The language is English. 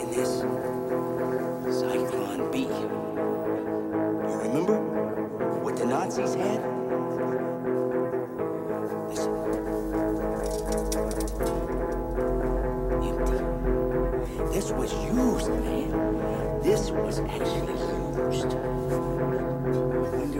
this. Zyklon B. You remember what the Nazis had? Listen. Empty. This was used, man. This was actually used. I wonder